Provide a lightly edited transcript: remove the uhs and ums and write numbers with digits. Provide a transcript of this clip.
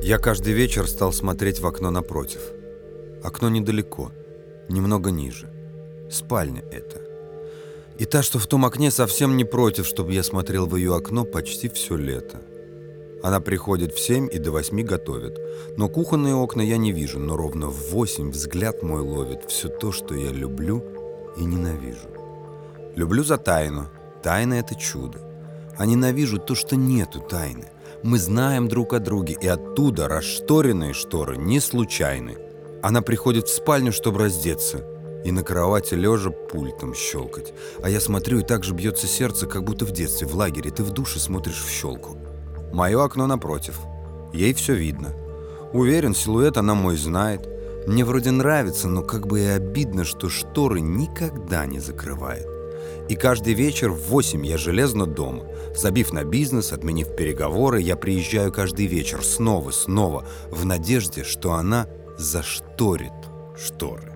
Я каждый вечер стал смотреть в окно напротив. Окно недалеко, немного ниже. Спальня это. И та, что в том окне, совсем не против, чтобы я смотрел в ее окно почти все лето. Она приходит в 7 и до 8 готовит. Но кухонные окна я не вижу, но ровно в 8 взгляд мой ловит все то, что я люблю и ненавижу. Люблю за тайну. Тайна — это чудо. А ненавижу то, что нету тайны. Мы знаем друг о друге, и оттуда расшторенные шторы не случайны. Она приходит в спальню, чтобы раздеться, и на кровати лежа пультом щелкать. А я смотрю, и так же бьется сердце, как будто в детстве, в лагере. Ты в душе смотришь в щелку. Мое окно напротив. Ей все видно. Уверен, силуэт она мой знает. Мне вроде нравится, но как бы и обидно, что шторы никогда не закрывает. И каждый вечер в 8 я железно дома. Забив на бизнес, отменив переговоры, я приезжаю каждый вечер снова, в надежде, что она зашторит шторы.